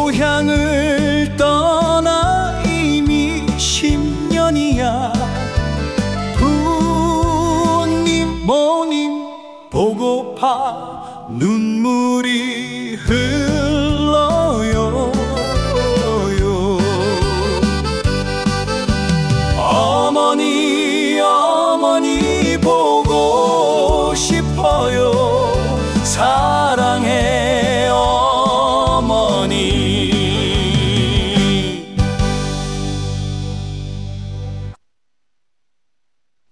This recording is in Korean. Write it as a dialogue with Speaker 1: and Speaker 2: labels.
Speaker 1: 고향을 떠나 이미 10년이야. 부모님 모님 보고파 눈물이 흐르